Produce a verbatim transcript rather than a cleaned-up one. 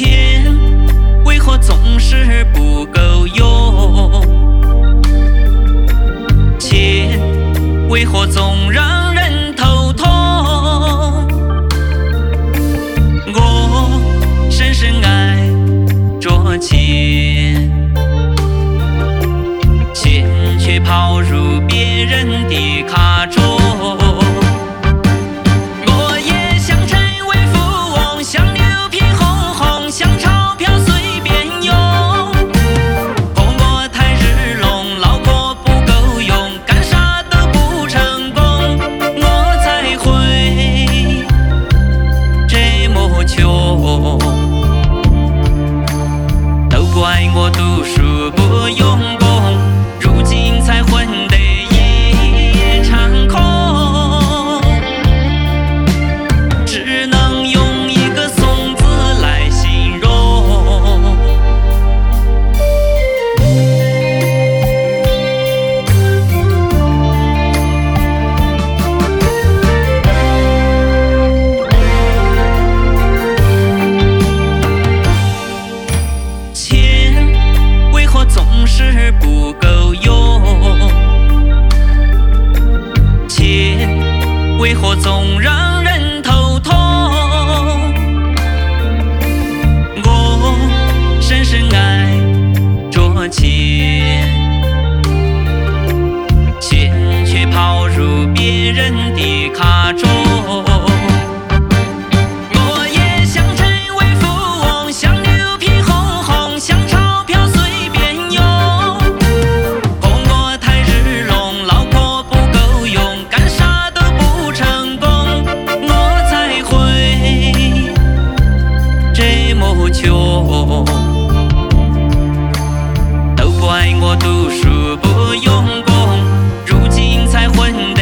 钱为何总是不够用？钱为何总让人头痛？我深深爱着钱，钱却跑入别人的卡中。我也想成为富翁，像牛皮哄哄，像钞票随便用。可我太日聋，老婆不够用，干啥都不成功。我才会这么穷，都怪我读书不用功，如今才混得一夜长空。只能用一个怂字来形容。钱为何总是不够用？钱为何总让人头痛？我深深爱着钱，钱却跑入别人的卡中。我也想成为富翁，像牛皮哄哄，像钞票随便用。可我太日聋，老婆不够用，干啥都不成功。我才会这么穷，都怪我读书不用功，如今才混